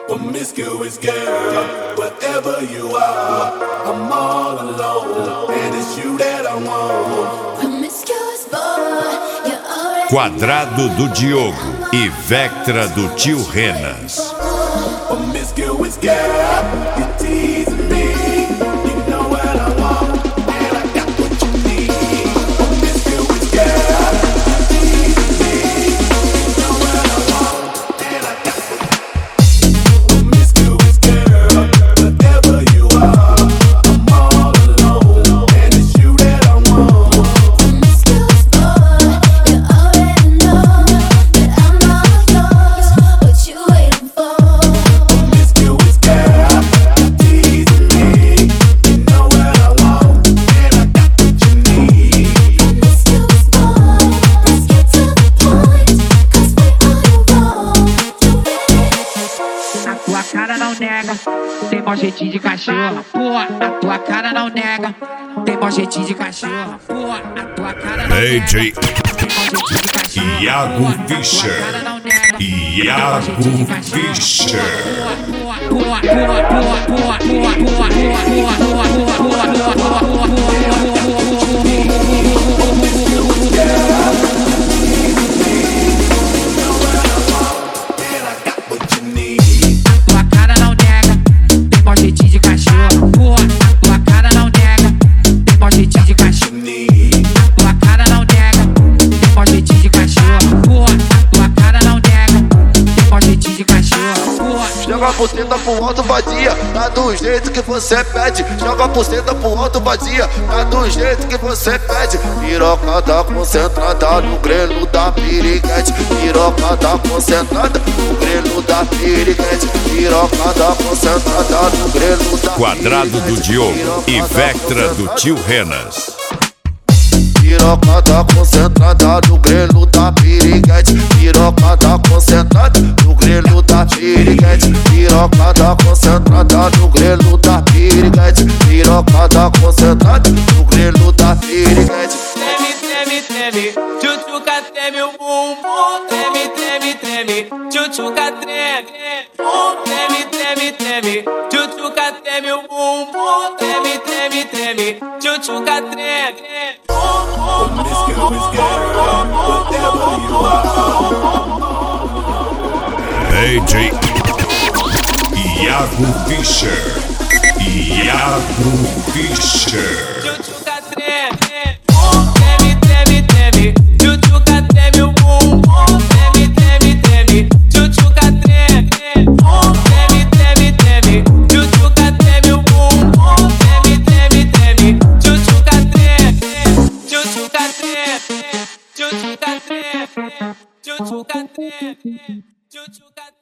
promiscuous girl, whatever you are, I'm all alone, and it's you that I want. Promiscuous boy, you're already Quadrado do Diogo e Vectra do Tio Renas. Promiscuous girl, you're teasing me. You know what I want, and I got what you need. Promiscuous girl, you're teasing me. You know what I want, and I got what you need. Promiscuous girl, whatever you are, I'm all alone, and it's you that I want. promiscuous boy, you already know that I'm all yours. What you waiting for? Promiscuous girl, you're teasing me. You know what I want, and I got what you need. Promiscuous boy, let's get to the point, 'cause we on the road. You ready? A tua cara não nega, tem mó jeitinho de cachorro. Pô, a tua cara não nega, tem mó jeitinho de cachorro. Pô, a tua cara não nega, AJ tem mó jeitinho de cachorro. Iago Pô, a tua Fischer. cara não nega, Iago Fischer. And I got what you need. Tua cara não nega, tem mó jeitinho de cachorro. Pô, a tua cara não nega, tem mó jeitinho de cachorro. Need. Tua cara não nega, tem mó jeitinho de cachorro. Pô, tua cara não nega, tem mó jeitinho de cachorro. Pô, Joga a buceta pro alto, vadia, tá do jeito que você pede. Joga a buceta pro alto, vadia, tá do jeito que você pede. Piroca tá concentrada no grelo da piriguete. Piroca tá concentrada no grelo da piriguete. Piroca tá concentrada no grelo da Quadrado do Diogo e Vectra do Tio Renas. Piroca tá concentrada no grelo da piriguete. Piroca tá concentrada no grelo da piriguete. Piroca tá concentrada no grelo da piriguete. Piroca tá concentrada no grelo da piriguete. Treme, treme, treme, tchutchuca treme o bumbum. Treme, treme, treme, tchutchuca treme. Treme, treme, treme, tchutchuca treme o bumbum. Treme, treme, treme, tchutchuca treme. Promiscuous girl, whatever you are. AJ Iago Fischer. Iago Fischer. Tchutchuca treme. Treme, treme, treme, tchutchuca treme o bumbum. Treme, treme, treme, tchutchuca treme. Treme, treme, treme, tchutchuca treme o bumbum. Treme, treme, treme, tchutchuca treme. Tchutchuca treme. Tchutchuca treme. Tchutchuca treme. Tchutchuca treme.